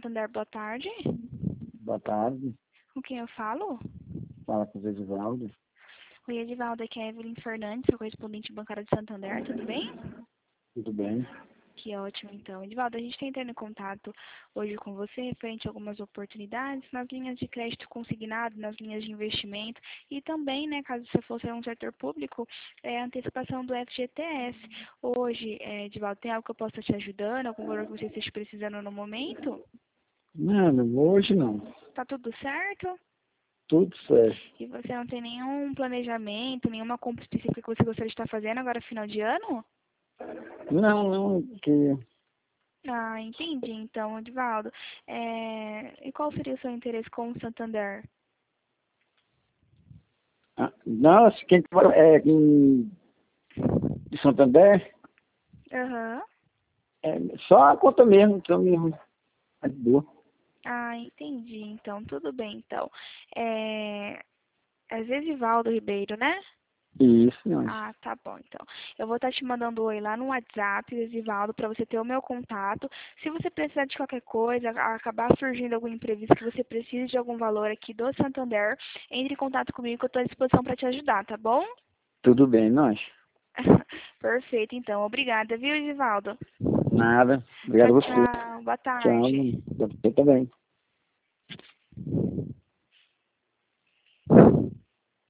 Santander, boa tarde. Boa tarde. Com quem eu falo? Fala com o Edivaldo. Oi, Edivaldo, aqui é a Evelyn Fernandes, sou correspondente bancária de Santander, tudo bem? Tudo bem? Que ótimo, então. Edivaldo, a gente está entrando em contato hoje com você referente a algumas oportunidades nas linhas de crédito consignado, nas linhas de investimento e também, né, caso você fosse um setor público, a antecipação do FGTS. Hoje, Edivaldo, tem algo que eu possa te ajudando, algum valor que você esteja precisando no momento? Não, hoje não. Tá tudo certo? Tudo certo. E você não tem nenhum planejamento, nenhuma compra específica que você gostaria de estar fazendo agora final de ano? Não, que... Ah, entendi. Então, Edivaldo, e qual seria o seu interesse com o Santander? Não, assim, quem mora de Santander, Aham. só a conta mesmo, então mesmo. É de boa. Ah, entendi. Então, tudo bem. Então, é Zesivaldo Ribeiro, né? Isso, não. Ah, tá bom, então. Eu vou estar te mandando um oi lá no WhatsApp, Zesivaldo, para você ter o meu contato. Se você precisar de qualquer coisa, acabar surgindo algum imprevisto que você precise de algum valor aqui do Santander, entre em contato comigo que eu estou à disposição para te ajudar, tá bom? Tudo bem, nós. Perfeito, então. Obrigada, viu, Zesivaldo? Nada. Tchau, Obrigado a você. tchau. Boa Tchau, tarde. você também.